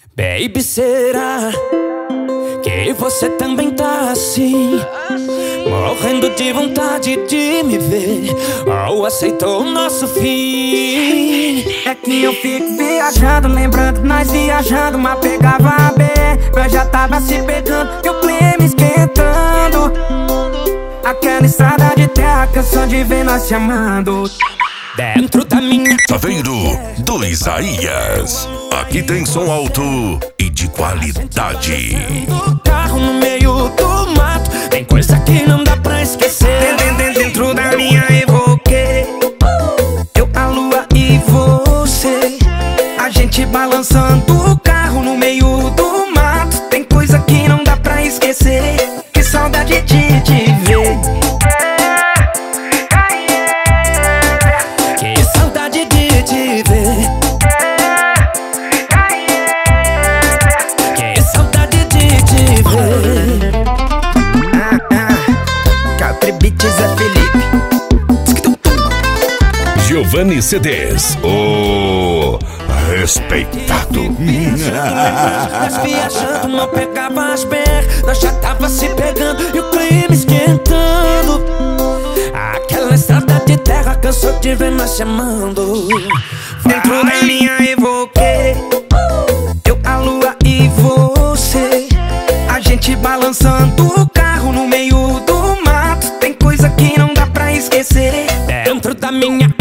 Baby, será que você também tá assim? Morrendo de vontade de me ver, ou aceitou o nosso fim? É que eu fico viajando, lembrando nós viajando, mas pegava a B, nós já tava se pegando e o clima esquentando. Aquela estrada de terra, canção de ver nós se amando. Dentro da minha Chaveiro do Isaías. Aqui tem som alto e de qualidade. do carro no meio do mato, tem coisa que não dá pra esquecer. Dentro da minha evoquei eu, a lua e você, a gente balançando o carro no meio do mato. Tem coisa que não dá pra esquecer. Que saudade de te ver. Que saudade de te ver. Que saudade de te ver. Capri Beats é Felipe. Giovanni CDs, o respeitado. Nós viajando, não pegava as pernas, nós já tava se pegando e o clima esquentando. Aquela estrada de terra cansou de ver nós chamando. Dentro da minha evoquei eu, a lua e você, a gente balançando o carro no meio do mato. Tem coisa que não dá pra esquecer. Dentro da minha